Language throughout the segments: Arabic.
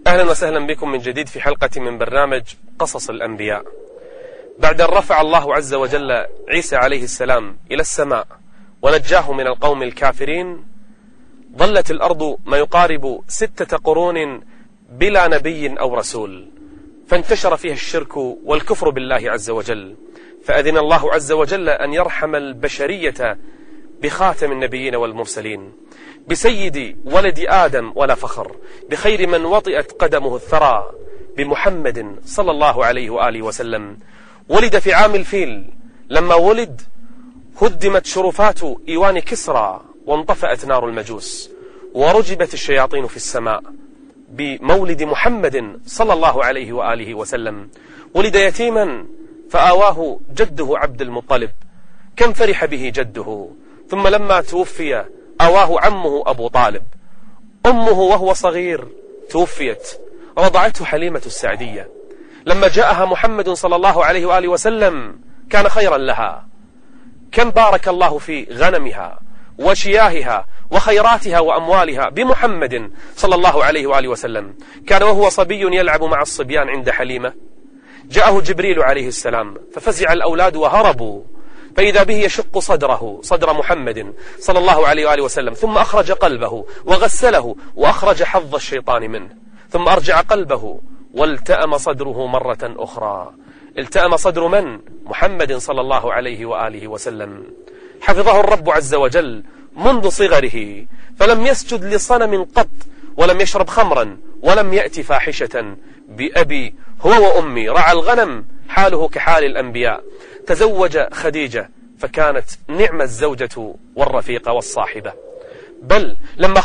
أهلا وسهلا بكم من جديد في حلقة من برنامج قصص الأنبياء. بعد أن رفع الله عز وجل عيسى عليه السلام إلى السماء ونجاه من القوم الكافرين، ظلت الأرض ما يقارب 6 قرون بلا نبي أو رسول، فانتشر فيها الشرك والكفر بالله عز وجل، فأذن الله عز وجل أن يرحم البشرية بخاتم النبيين والمرسلين، بسيد ولد آدم ولا فخر، بخير من وطئت قدمه الثرى، بمحمد صلى الله عليه وآله وسلم. ولد في عام الفيل، لما ولد هدمت شرفات إيوان كسرى وانطفأت نار المجوس ورجبت الشياطين في السماء بمولد محمد صلى الله عليه وآله وسلم. ولد يتيما فآواه جده عبد المطلب، كم فرح به جده، ثم لما توفي آواه عمه أبو طالب. أمه وهو صغير توفيت، رضعته حليمة السعدية. لما جاءها محمد صلى الله عليه وآله وسلم كان خيرا لها، كم بارك الله في غنمها وشياهها وخيراتها وأموالها بمحمد صلى الله عليه وآله وسلم. كان وهو صبي يلعب مع الصبيان عند حليمة، جاءه جبريل عليه السلام ففزع الأولاد وهربوا، فإذا به يشق صدر محمد صلى الله عليه وآله وسلم، ثم أخرج قلبه وغسله وأخرج حظ الشيطان منه، ثم أرجع قلبه والتأم صدره مرة أخرى. التأم صدر من؟ محمد صلى الله عليه وآله وسلم. حفظه الرب عز وجل منذ صغره، فلم يسجد لصنم قط، ولم يشرب خمرا، ولم يأتي فاحشة. بأبي هو وأمي رعى الغنم، حاله كحال الأنبياء. تزوج خديجة فكانت نعم الزوجة والرفيقة والصاحبة. بل لما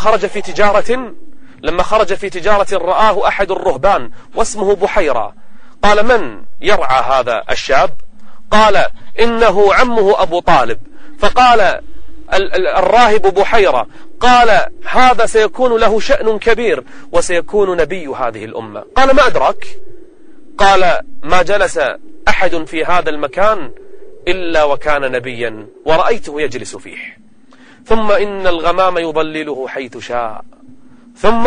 خرج في تجارة رآه أحد الرهبان واسمه بحيرة، قال: من يرعى هذا الشاب؟ قال: إنه عمه أبو طالب. فقال الراهب بحيرة: قال: هذا سيكون له شأن كبير وسيكون نبي هذه الأمة. قال: ما أدرك؟ قال: ما جلس أحد في هذا المكان إلا وكان نبيا ورأيته يجلس فيه، ثم إن الغمام يظلله حيث شاء، ثم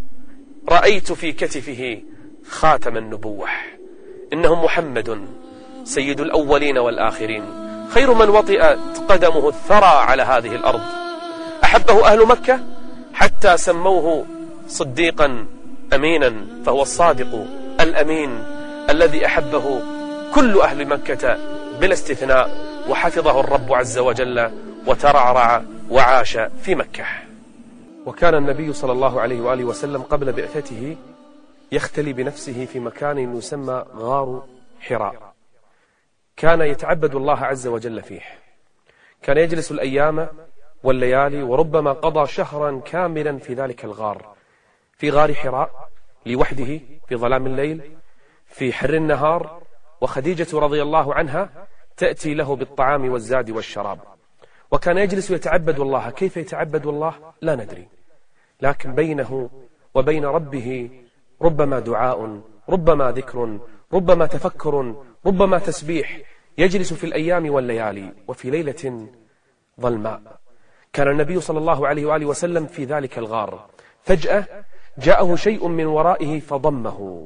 رأيت في كتفه خاتم النبوة، إنه محمد سيد الأولين والآخرين، خير من وطئت قدمه الثرى على هذه الأرض. أحبه أهل مكة حتى سموه صديقا أمينا، فهو الصادق الأمين الذي أحبه كل أهل مكة بلا استثناء، وحفظه الرب عز وجل وترعرع وعاش في مكة. وكان النبي صلى الله عليه وآله وسلم قبل بعثته يختلي بنفسه في مكان يسمى غار حراء، كان يتعبد الله عز وجل فيه، كان يجلس الأيام والليالي، وربما قضى شهرا كاملا في ذلك الغار، في غار حراء لوحده في ظلام الليل في حر النهار، وخديجة رضي الله عنها تأتي له بالطعام والزاد والشراب، وكان يجلس يتعبد الله. كيف يتعبد الله لا ندري، لكن بينه وبين ربه ربما دعاء، ربما ذكر، ربما تفكر، ربما تسبيح، يجلس في الأيام والليالي. وفي ليلة ظلماء كان النبي صلى الله عليه وآله وسلم في ذلك الغار، فجأة جاءه شيء من ورائه فضمه،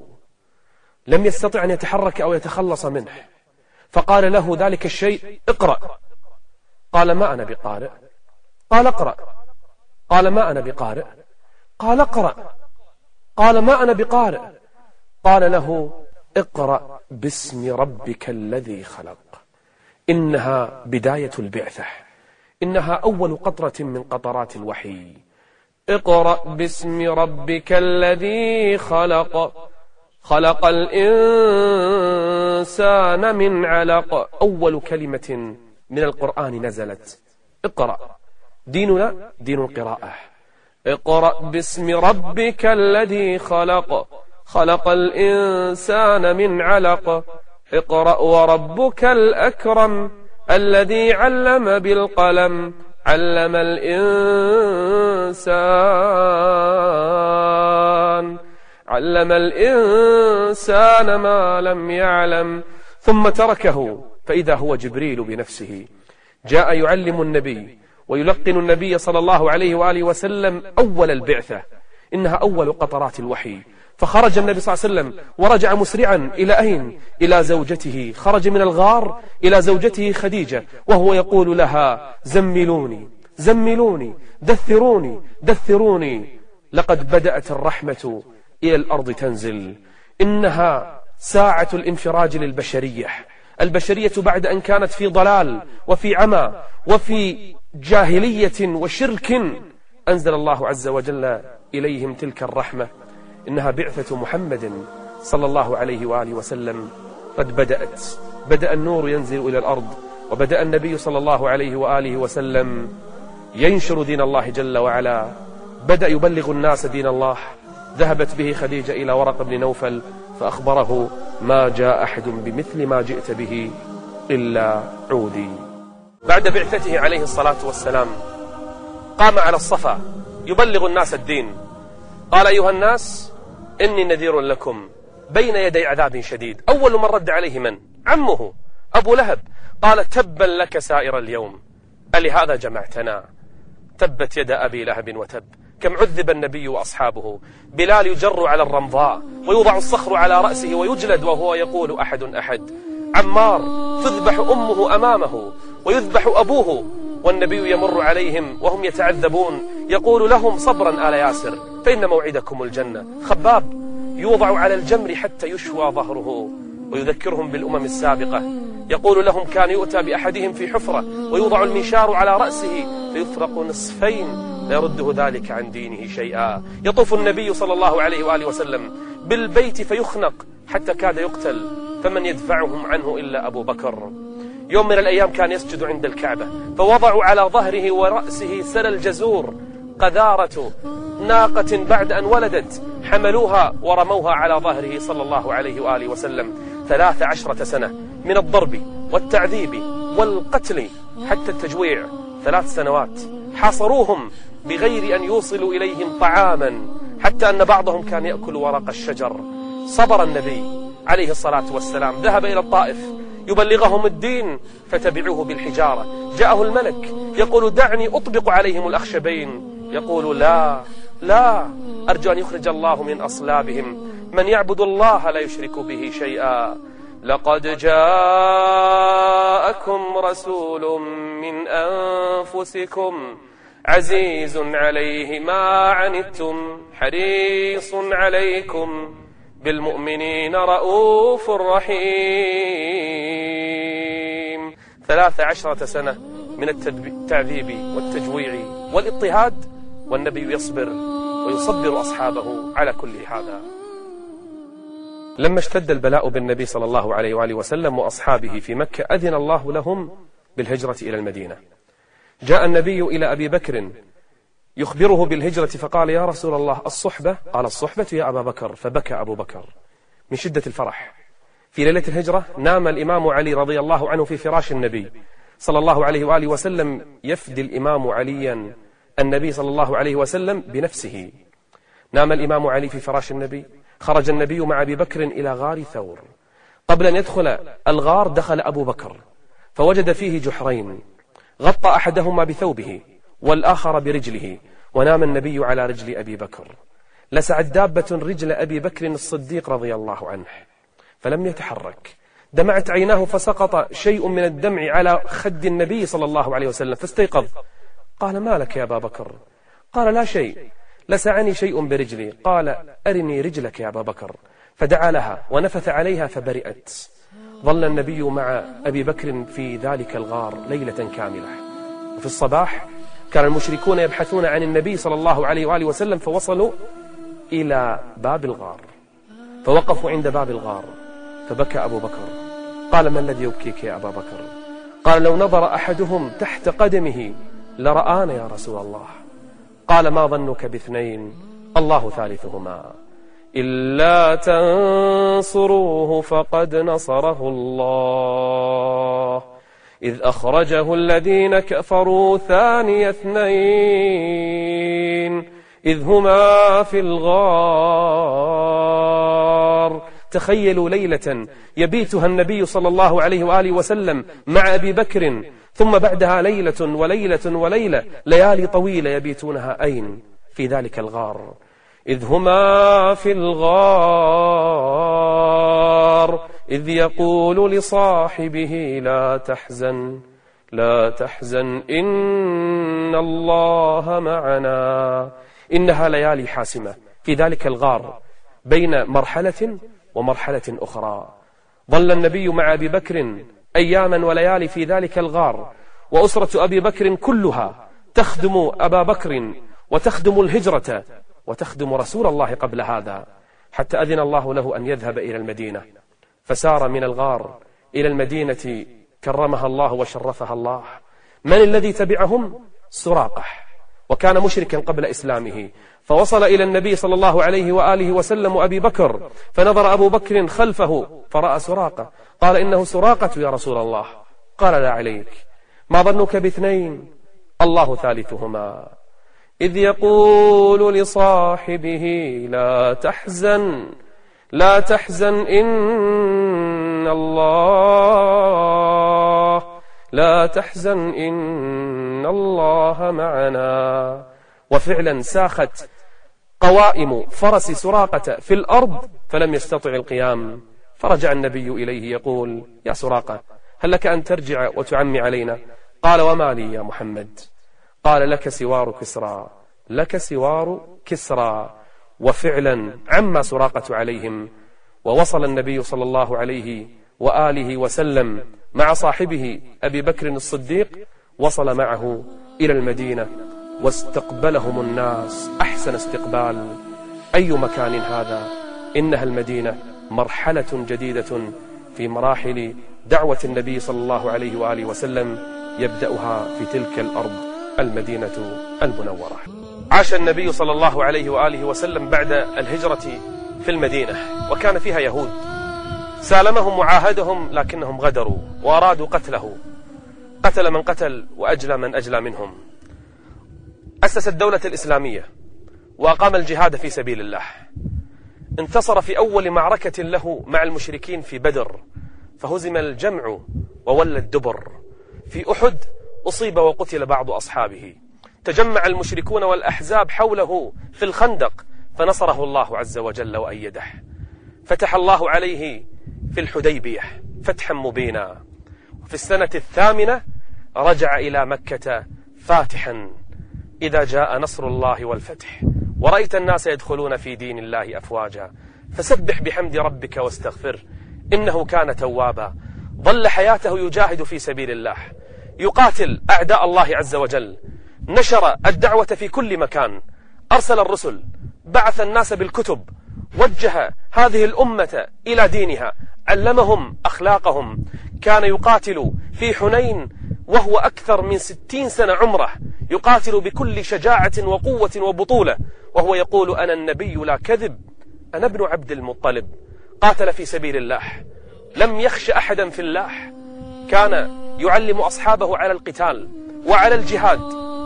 لم يستطع أن يتحرك أو يتخلص منه، فقال له ذلك الشيء: اقرأ. قال: ما أنا بقارئ. قال: اقرأ. قال: ما أنا بقارئ. قال: اقرأ. قال: ما أنا بقارئ. قال له: اقرأ باسم ربك الذي خلق. إنها بداية البعثة، إنها أول قطرة من قطرات الوحي. اقرأ باسم ربك الذي خلق، خلق الإنسان من علق. أول كلمة من القرآن نزلت اقرأ. ديننا دين القراءة. اقرأ باسم ربك الذي خلق، خلق الإنسان من علق. اقرأ وربك الأكرم الذي علم بالقلم، علم الإنسان ما لم يعلم. ثم تركه فإذا هو جبريل بنفسه جاء يعلم النبي ويلقن النبي صلى الله عليه وآله وسلم أول البعثة، إنها أول قطرات الوحي. فخرج النبي صلى الله عليه وسلم ورجع مسرعا إلى أين؟ إلى زوجته. خرج من الغار إلى زوجته خديجة وهو يقول لها: زملوني زملوني، دثروني دثروني، لقد بدأت الرحمة إلى الأرض تنزل. إنها ساعة الانفراج للبشرية. البشرية بعد أن كانت في ضلال وفي عمى وفي جاهلية وشرك، أنزل الله عز وجل إليهم تلك الرحمة. إنها بعثة محمد صلى الله عليه وآله وسلم. قد بدأ النور ينزل إلى الأرض، وبدأ النبي صلى الله عليه وآله وسلم ينشر دين الله جل وعلا، بدأ يبلغ الناس دين الله. ذهبت به خديجة إلى ورقة بن نوفل فأخبره: ما جاء أحد بمثل ما جئت به إلا عودي. بعد بعثته عليه الصلاة والسلام قام على الصفا يبلغ الناس الدين. قال: أيها الناس، إني نذير لكم بين يدي عذاب شديد. أول من رد عليه من؟ عمه أبو لهب. قال: تبا لك سائر اليوم، ألهذا جمعتنا؟ تبت يد أبي لهب وتب. كم عذب النبي وأصحابه. بلال يجر على الرمضاء ويوضع الصخر على رأسه ويجلد وهو يقول: أحد أحد. عمار تذبح أمه أمامه ويذبح أبوه والنبي يمر عليهم وهم يتعذبون يقول لهم: صبرا آل ياسر فإن موعدكم الجنة. خباب يوضع على الجمر حتى يشوى ظهره ويذكرهم بالأمم السابقة. يقول لهم: كان يؤتى بأحدهم في حفرة ويوضع المنشار على رأسه فيفرق نصفين لا يرده ذلك عن دينه شيئا. يطوف النبي صلى الله عليه وآله وسلم بالبيت فيخنق حتى كاد يقتل، فمن يدفعهم عنه إلا أبو بكر. يوم من الأيام كان يسجد عند الكعبة فوضعوا على ظهره ورأسه سل الجزور، قذارة ناقة بعد أن ولدت، حملوها ورموها على ظهره صلى الله عليه وآله وسلم 13 سنة من الضرب والتعذيب والقتل حتى التجويع. 3 سنوات حاصروهم بغير أن يوصلوا إليهم طعاما، حتى أن بعضهم كان يأكل ورق الشجر. صبر النبي عليه الصلاة والسلام، ذهب إلى الطائف يبلغهم الدين فتبعوه بالحجارة. جاءه الملك يقول: دعني أطبق عليهم الأخشبين. يقول: لا لا، أرجو أن يخرج الله من أصلابهم من يعبد الله لا يشرك به شيئا. لقد جاءكم رسول من أنفسكم عزيز عليه ما عنتم حريص عليكم بالمؤمنين رؤوف رحيم. 13 سنة من التعذيب والتجويع والاضطهاد، والنبي يصبر ويصبر أصحابه على كل هذا. لما اشتد البلاء بالنبي صلى الله عليه وآله وسلم وأصحابه في مكة أذن الله لهم بالهجرة إلى المدينة. جاء النبي إلى أبي بكر يخبره بالهجرة فقال: يا رسول الله، الصحبة؟ قال: الصحبة يا أبا بكر. فبكى أبو بكر من شدة الفرح. في ليلة الهجرة نام الإمام علي رضي الله عنه في فراش النبي صلى الله عليه وآله وسلم. يفدي الإمام عليا النبي صلى الله عليه وسلم بنفسه. نام الإمام علي في فراش النبي. خرج النبي مع أبي بكر إلى غار ثور. قبل أن يدخل الغار دخل أبو بكر فوجد فيه جحرين، غطى أحدهما بثوبه والآخر برجله، ونام النبي على رجل أبي بكر. لسعت دابة رجل أبي بكر الصديق رضي الله عنه فلم يتحرك. دمعت عيناه فسقط شيء من الدمع على خد النبي صلى الله عليه وسلم فاستيقظ. قال: ما لك يا أبا بكر؟ قال: لا شيء، لسعني شيء برجلي. قال: أرني رجلك يا أبا بكر. فدعا لها ونفث عليها فبرئت. ظل النبي مع أبي بكر في ذلك الغار ليلة كاملة. وفي الصباح كان المشركون يبحثون عن النبي صلى الله عليه وآله وسلم فوصلوا إلى باب الغار، فوقفوا عند باب الغار فبكى أبو بكر. قال: ما الذي يبكيك يا أبا بكر؟ قال: لو نظر أحدهم تحت قدمه لرآنا يا رسول الله. قال: ما ظنك باثنين الله ثالثهما إلا تنصروه فقد نصره الله إذ أخرجه الذين كفروا ثاني اثنين إذ هما في الغار. تخيلوا ليلة يبيتها النبي صلى الله عليه وآله وسلم مع أبي بكر، ثم بعدها ليلة وليلة وليلة، ليالي طويلة يبيتونها أين؟ في ذلك الغار. إذ هما في الغار إذ يقول لصاحبه لا تحزن إن الله معنا. إنها ليالي حاسمة في ذلك الغار بين مرحلة ومرحلة أخرى. ظل النبي مع أبي بكر أياما وليالي في ذلك الغار، وأسرة أبي بكر كلها تخدم أبا بكر وتخدم الهجرة وتخدم رسول الله قبل هذا، حتى أذن الله له أن يذهب إلى المدينة، فسار من الغار إلى المدينة كرمها الله وشرفها الله. من الذي تبعهم؟ سراقة، وكان مشركا قبل إسلامه، فوصل إلى النبي صلى الله عليه وآله وسلم وأبي بكر، فنظر أبو بكر خلفه فرأى سراقة، قال إنه سراقة يا رسول الله. قال لا عليك، ما ظنك باثنين الله ثالثهما. إذ يقول لصاحبه لا تحزن إن الله معنا. وفعلا ساخت قوائم فرس سراقة في الأرض فلم يستطع القيام، فرجع النبي إليه يقول: يا سراقة، هل لك أن ترجع وتعمي علينا؟ قال: وما لي يا محمد؟ قال: لك سوار كسرى. وفعلا عم سراقة عليهم، ووصل النبي صلى الله عليه وآله وسلم مع صاحبه أبي بكر الصديق، وصل معه إلى المدينة، واستقبلهم الناس أحسن استقبال. أي مكان هذا؟ إنها المدينة، مرحلة جديدة في مراحل دعوة النبي صلى الله عليه وآله وسلم، يبدأها في تلك الأرض المدينة المنورة. عاش النبي صلى الله عليه وآله وسلم بعد الهجرة في المدينة، وكان فيها يهود، سالمهم وعاهدهم لكنهم غدروا وأرادوا قتله، قتل من قتل وأجلى من أجلى منهم. أسس الدولة الإسلامية وأقام الجهاد في سبيل الله، انتصر في أول معركة له مع المشركين في بدر، فهزم الجمع وولى الدبر. في أحد أصيب وقتل بعض أصحابه، تجمع المشركون والأحزاب حوله في الخندق، فنصره الله عز وجل وأيده. فتح الله عليه في الحديبية فتحا مبينا، وفي السنة 8 رجع إلى مكة فاتحا. إذا جاء نصر الله والفتح ورأيت الناس يدخلون في دين الله أفواجا فسبح بحمد ربك واستغفر إنه كان توابا. ظل حياته يجاهد في سبيل الله، يقاتل أعداء الله عز وجل، نشر الدعوة في كل مكان، أرسل الرسل، بعث الناس بالكتب، وجه هذه الأمة إلى دينها، علمهم أخلاقهم. كان يقاتل في حنين وهو أكثر من 60 سنة عمره، يقاتل بكل شجاعة وقوة وبطولة، وهو يقول: أنا النبي لا كذب، أنا ابن عبد المطلب. قاتل في سبيل الله، لم يخش أحدا في الله، كان يعلم أصحابه على القتال وعلى الجهاد.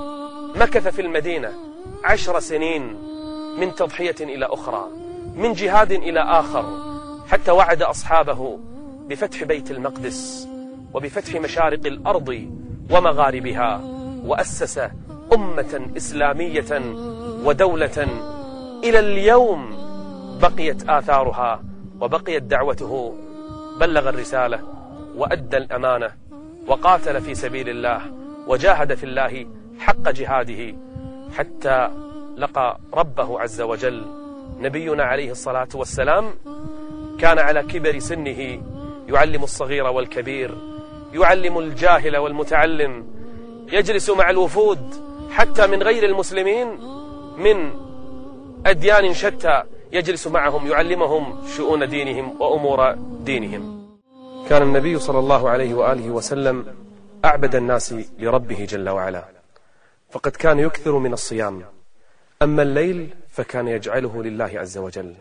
مكث في المدينة 10 سنين، من تضحية إلى أخرى، من جهاد إلى آخر، حتى وعد أصحابه بفتح بيت المقدس وبفتح مشارق الأرض ومغاربها، وأسس أمة إسلامية ودولة إلى اليوم بقيت آثارها وبقيت دعوته. بلغ الرسالة وأدى الأمانة وقاتل في سبيل الله وجاهد في الله حق جهاده حتى لقى ربه عز وجل. نبينا عليه الصلاة والسلام كان على كبر سنه يعلم الصغير والكبير، يعلم الجاهل والمتعلم، يجلس مع الوفود حتى من غير المسلمين من أديان شتى، يجلس معهم يعلمهم شؤون دينهم وأمور دينهم. كان النبي صلى الله عليه وآله وسلم أعبد الناس لربه جل وعلا، فقد كان يكثر من الصيام، أما الليل فكان يجعله لله عز وجل.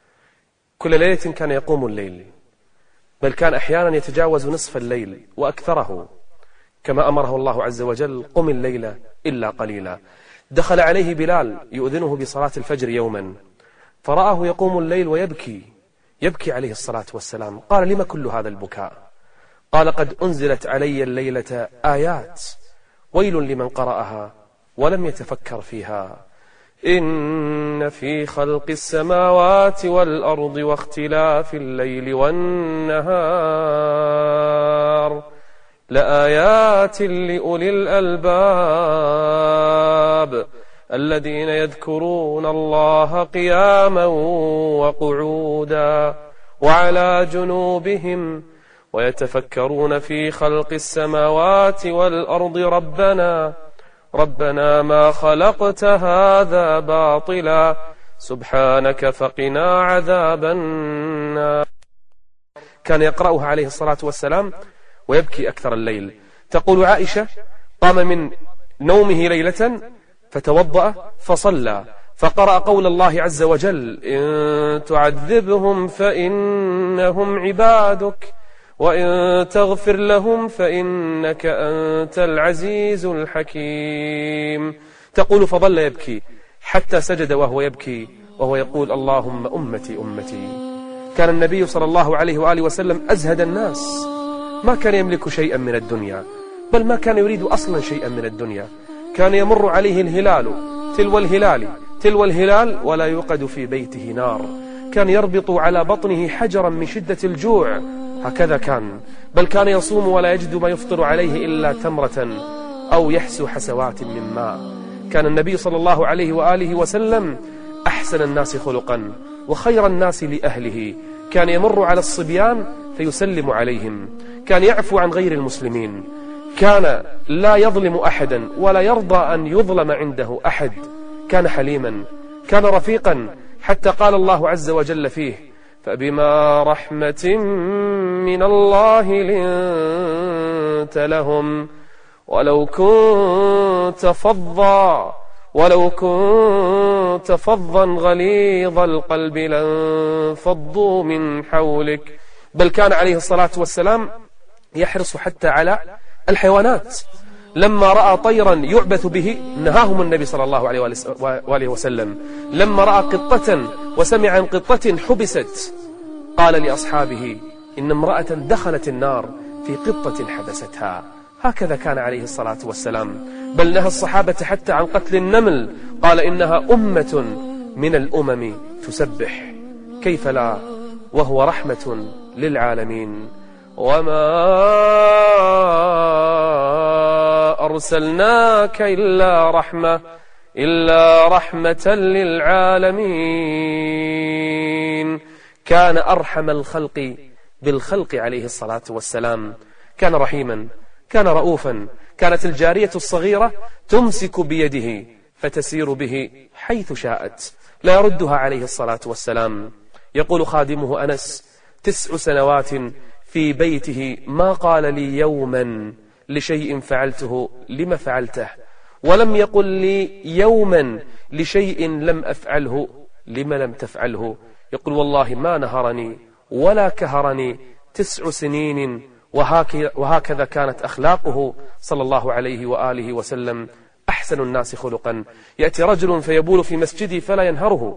كل ليلة كان يقوم الليل، بل كان أحيانا يتجاوز نصف الليل وأكثره، كما أمره الله عز وجل: قم الليل إلا قليلا. دخل عليه بلال يؤذنه بصلاة الفجر يوما، فرآه يقوم الليل ويبكي عليه الصلاة والسلام. قال: لما كل هذا البكاء؟ قال: قد أنزلت علي الليلة آيات، ويل لمن قرأها ولم يتفكر فيها. إن في خلق السماوات والأرض واختلاف الليل والنهار لآيات لأولي الألباب الذين يذكرون الله قياما وقعودا وعلى جنوبهم ويتفكرون في خلق السماوات والأرض ربنا ما خلقت هذا باطلا سبحانك فقنا عذاب النار. كان يقرأها عليه الصلاة والسلام ويبكي أكثر الليل. تقول عائشة: قام من نومه ليلة فتوضأ فصلى فقرأ قول الله عز وجل: إن تعذبهم فإنهم عبادك وإن تغفر لهم فإنك أنت العزيز الحكيم. تقول: فظل يبكي حتى سجد وهو يبكي وهو يقول: اللهم أمتي أمتي. كان النبي صلى الله عليه وآله وسلم أزهد الناس، ما كان يملك شيئا من الدنيا، بل ما كان يريد أصلا شيئا من الدنيا. كان يمر عليه الهلال تلو الهلال ولا يوقد في بيته نار. كان يربط على بطنه حجرا من شدة الجوع، هكذا كان. بل كان يصوم ولا يجد ما يفطر عليه إلا تمرة أو يحسو حسوات من ماء. كان النبي صلى الله عليه وآله وسلم أحسن الناس خلقا وخير الناس لأهله. كان يمر على الصبيان فيسلم عليهم، كان يعفو عن غير المسلمين، كان لا يظلم أحدا ولا يرضى أن يظلم عنده أحد. كان حليما، كان رفيقا، حتى قال الله عز وجل فيه: فبما رحمة من الله لنت لهم ولو كنت فظا غليظ القلب لانفضوا من حولك. بل كان عليه الصلاة والسلام يحرص حتى على الحيوانات. لما رأى طيرا يعبث به نهاهم النبي صلى الله عليه وآله وسلم. لما رأى قطة وسمع عن قطة حبست قال لأصحابه: إن امرأة دخلت النار في قطة حبستها. هكذا كان عليه الصلاة والسلام. بل نهى الصحابة حتى عن قتل النمل، قال: إنها أمة من الأمم تسبح. كيف لا وهو رحمة للعالمين. وما أرسلناك إلا رحمة للعالمين. كان أرحم الخلق بالخلق عليه الصلاة والسلام. كان رحيما، كان رؤوفا. كانت الجارية الصغيرة تمسك بيده فتسير به حيث شاءت، لا يردها عليه الصلاة والسلام. يقول خادمه أنس: 9 سنوات في بيته ما قال لي يوما لشيء فعلته لم فعلته، ولم يقل لي يوما لشيء لم أفعله لم لم تفعله. يقول: والله ما نهرني ولا كهرني 9 سنين. وهكذا كانت أخلاقه صلى الله عليه وآله وسلم، أحسن الناس خلقا. يأتي رجل فيبول في مسجدي فلا ينهره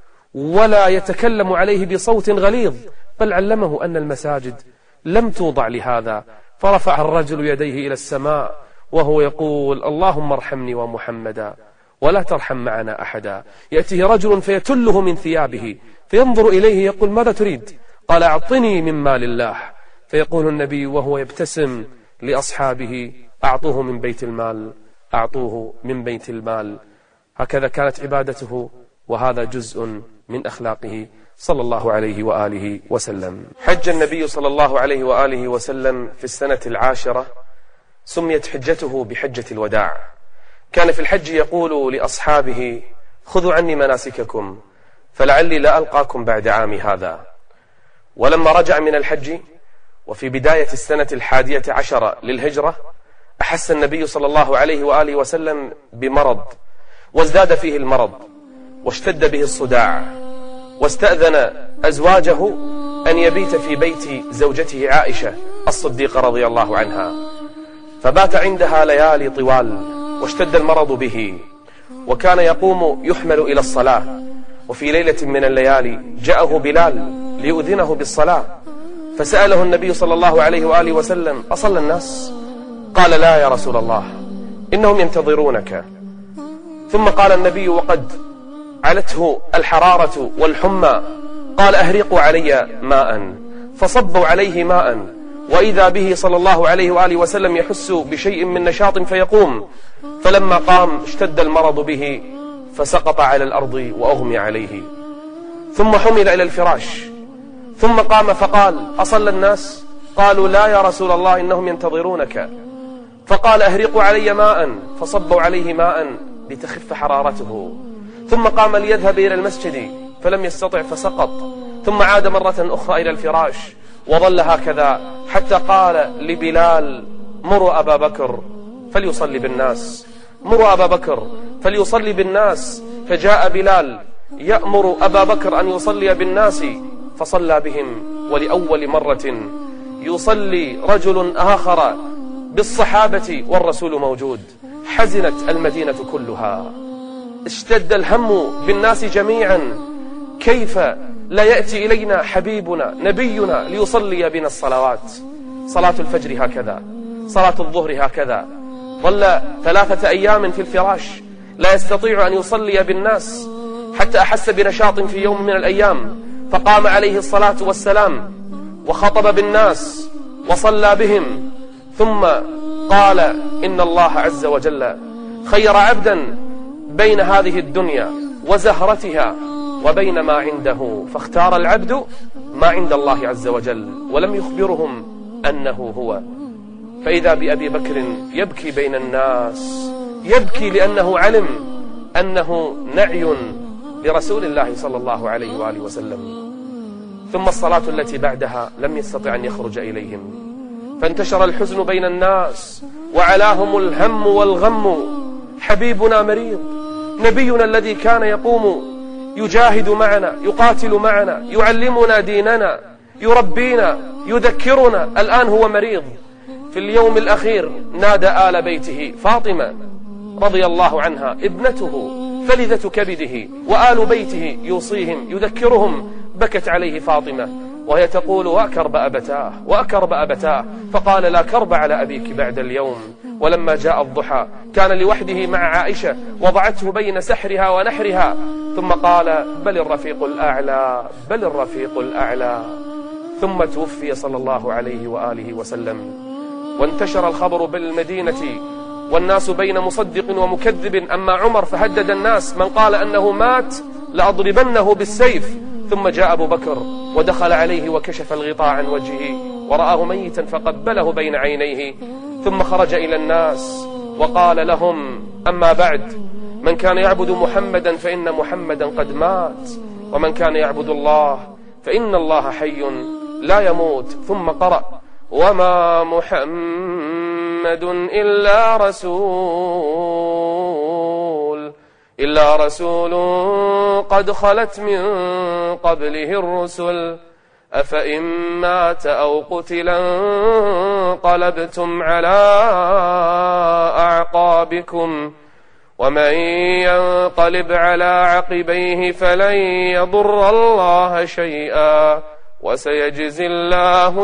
ولا يتكلم عليه بصوت غليظ، بل علمه أن المساجد لم توضع لهذا. فرفع الرجل يديه إلى السماء وهو يقول: اللهم ارحمني ومحمدا ولا ترحم معنا أحدا. يأتيه رجل فيتله من ثيابه فينظر إليه يقول: ماذا تريد؟ قال: أعطني من مال الله. فيقول النبي وهو يبتسم لأصحابه: أعطوه من بيت المال، أعطوه من بيت المال. هكذا كانت عبادته، وهذا جزء من أخلاقه صلى الله عليه وآله وسلم. حج النبي صلى الله عليه وآله وسلم في السنة 10، سميت حجته بحجة الوداع. كان في الحج يقول لأصحابه: خذوا عني مناسككم فلعلي لا ألقاكم بعد عامي هذا. ولما رجع من الحج وفي بداية السنة 11 للهجرة، أحس النبي صلى الله عليه وآله وسلم بمرض، وازداد فيه المرض واشتد به الصداع، واستأذن أزواجه أن يبيت في بيت زوجته عائشة الصديقة رضي الله عنها، فبات عندها ليالي طوال واشتد المرض به، وكان يقوم يحمل إلى الصلاة. وفي ليلة من الليالي جاءه بلال ليؤذنه بالصلاة، فسأله النبي صلى الله عليه وآله وسلم: أصلى الناس؟ قال: لا يا رسول الله، إنهم ينتظرونك. ثم قال النبي: وقد علته الحرارة والحمى قال أهرقوا علي ماء، فصبوا عليه ماء، وإذا به صلى الله عليه وآله وسلم يحس بشيء من نشاط فيقوم، فلما قام اشتد المرض به فسقط على الأرض وأغمي عليه، ثم حمل إلى الفراش، ثم قام فقال أصلى الناس؟ قالوا لا يا رسول الله إنهم ينتظرونك. فقال أهرقوا علي ماء، فصبوا عليه ماء لتخف حرارته، ثم قام ليذهب إلى المسجد فلم يستطع فسقط، ثم عاد مرة أخرى إلى الفراش وظل هكذا حتى قال لبلال مروا أبا بكر فليصلي بالناس، مروا أبا بكر فليصلي بالناس. فجاء بلال يأمر أبا بكر أن يصلي بالناس فصلى بهم، ولأول مرة يصلي رجل آخر بالصحابة والرسول موجود. حزنت المدينة كلها، اشتد الهم بالناس جميعا، كيف لا يأتي إلينا حبيبنا نبينا ليصلي بنا الصلوات؟ صلاة الفجر هكذا، صلاة الظهر هكذا، ظل 3 أيام في الفراش لا يستطيع أن يصلي بالناس، حتى أحس بنشاط في يوم من الأيام فقام عليه الصلاة والسلام وخطب بالناس وصلى بهم، ثم قال إن الله عز وجل خير عبدا بين هذه الدنيا وزهرتها وبين ما عنده، فاختار العبد ما عند الله عز وجل ولم يخبرهم أنه هو. فإذا بأبي بكر يبكي بين الناس، يبكي لأنه علم أنه نعي لرسول الله صلى الله عليه وآله وسلم. ثم الصلاة التي بعدها لم يستطع أن يخرج إليهم، فانتشر الحزن بين الناس وعلاهم الهم والغم. حبيبنا مريض، نبينا الذي كان يقوم يجاهد معنا، يقاتل معنا، يعلمنا ديننا، يربينا، يذكرنا، الآن هو مريض. في اليوم الأخير نادى آل بيته، فاطمة رضي الله عنها ابنته فلذة كبده، وآل بيته يوصيهم يذكرهم، بكت عليه فاطمة وهي تقول وأكرب أبتاه وأكرب أبتاه، فقال لا كرب على أبيك بعد اليوم. ولما جاء الضحى كان لوحده مع عائشة، وضعته بين سحرها ونحرها، ثم قال بل الرفيق الأعلى، بل الرفيق الأعلى. ثم توفي صلى الله عليه وآله وسلم، وانتشر الخبر بالمدينة والناس بين مصدق ومكذب. أما عمر فهدد الناس، من قال أنه مات لأضربنه بالسيف. ثم جاء أبو بكر ودخل عليه وكشف الغطاء عن وجهه ورآه ميتا فقبله بين عينيه، ثم خرج إلى الناس وقال لهم أما بعد، من كان يعبد محمدا فإن محمدا قد مات، ومن كان يعبد الله فإن الله حي لا يموت. ثم قرأ وما محمد إلا رسول قد خلت من قبله الرسل أفإن مات أو قتلا انقلبتم على أعقابكم ومن ينقلب على عقبيه فلن يضر الله شيئا وسيجزي الله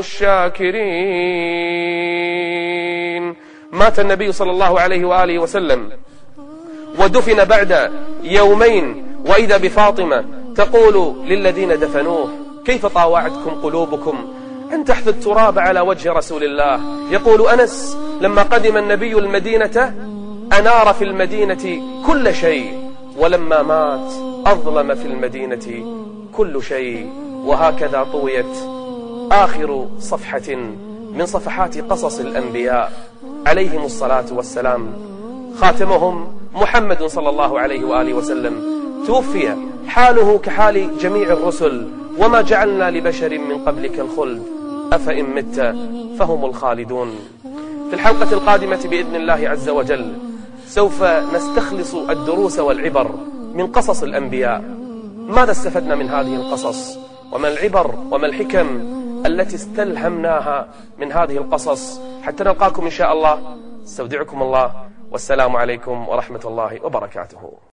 الشاكرين. مات النبي صلى الله عليه وآله وسلم ودفن بعد يومين، وإذا بفاطمة تقول للذين دفنوه كيف طاوعتكم قلوبكم أن تحثوا التراب على وجه رسول الله. يقول أنس لما قدم النبي المدينة أنار في المدينة كل شيء، ولما مات أظلم في المدينة كل شيء. وهكذا طويت آخر صفحة من صفحات قصص الأنبياء عليهم الصلاة والسلام، خاتمهم محمد صلى الله عليه وآله وسلم. توفي حاله كحال جميع الرسل، وما جعلنا لبشر من قبلك الخلد أفإن مت فهم الخالدون. في الحلقة القادمة بإذن الله عز وجل سوف نستخلص الدروس والعبر من قصص الأنبياء. ماذا استفدنا من هذه القصص، وما العبر وما الحكم التي استلهمناها من هذه القصص؟ حتى نلقاكم إن شاء الله، استودعكم الله، والسلام عليكم ورحمة الله وبركاته.